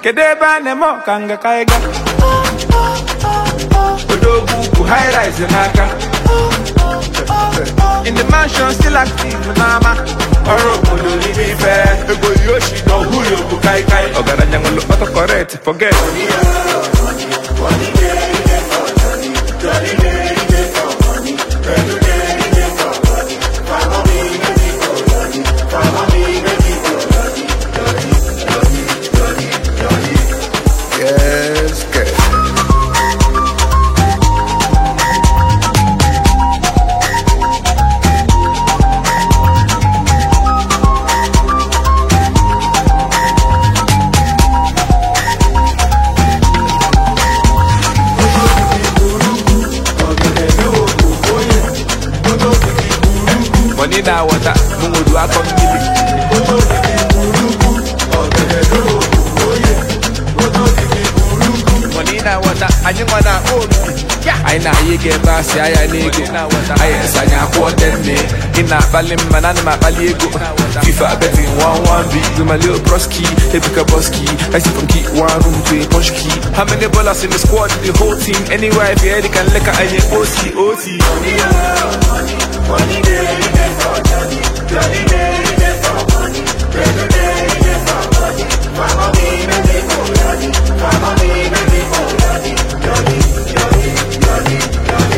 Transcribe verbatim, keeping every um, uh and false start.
Kedeba nemo kanga kaiga. Odogu high rise naka. In the mansion still active mama. Oro kodo live fair. Ego yoshi no huyo bukai kai. Ogara nyangolo auto correct forget. Yes, good. Money na water, mungu do akongili. Money na water, anyuma na omi. I na yege basi aya nego. Aya sanya quarter me. Ina balim manana ma baliego. FIFA betting one one B with my little broski, Epica Boski. I see from key one room to a punch key. How many ballers in the squad? The whole team. Anywhere if you head, you can lick a O T O T. Money, money, money, day for Johnny, Johnny day for money, Johnny day for money. Mama me baby for Johnny, Mama me baby for Johnny, Johnny, Johnny, Johnny, Johnny.